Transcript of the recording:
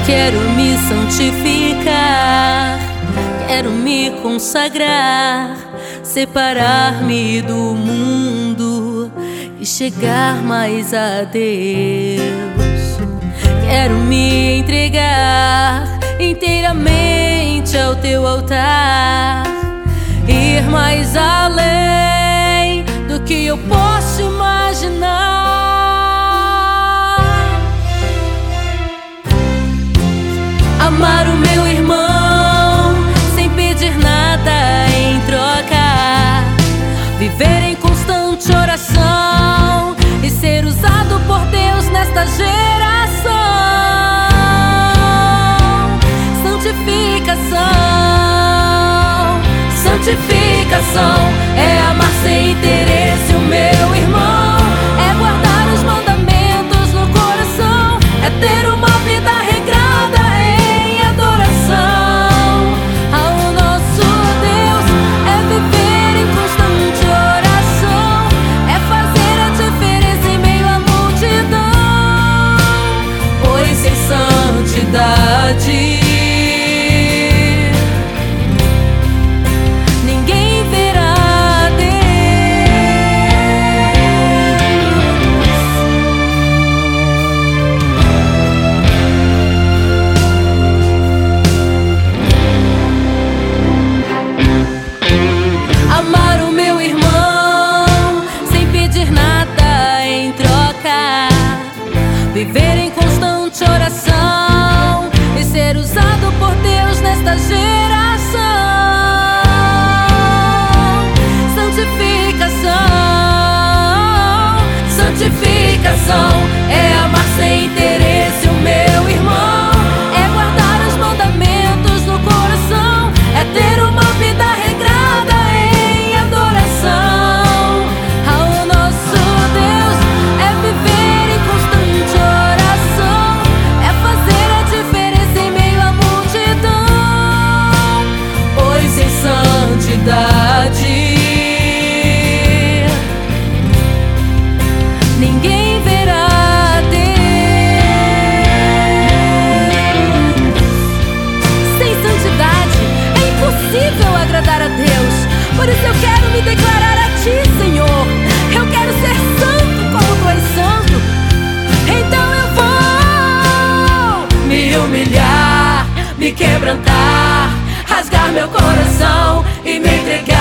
Quero me santificar, quero me consagrar, separar-me do mundo e chegar mais a Deus. Quero me entregar inteiramente ao teu altar, ir mais além do que eu posso imaginar. Amar o meu irmão sem pedir nada em troca, viver em constante oração e ser usado por Deus nesta geração. Santificação é amar sem interesse o meu irmão, é guardar os mandamentos no coração, é ter uma vida regrada em adoração ao nosso Deus, é viver em constante oração, é fazer a diferença em meio à multidão, pois sem santidade viver em constante oração e ser usado por Deus nesta geração. Santificação é amar sem interesse o meu irmão, é guardar os mandamentos no coração, é ter uma vida regrada em adoração ao nosso Deus, é viver em constante oração, é fazer a diferença em meio à multidão, pois sem santidade ninguém verá Deus. Sem santidade é impossível agradar a Deus. Por isso eu quero me declarar a Ti, Senhor. Eu quero ser santo como Tu és santo. Então eu vou me humilhar, me quebrantar, rasgar meu coração e me entregar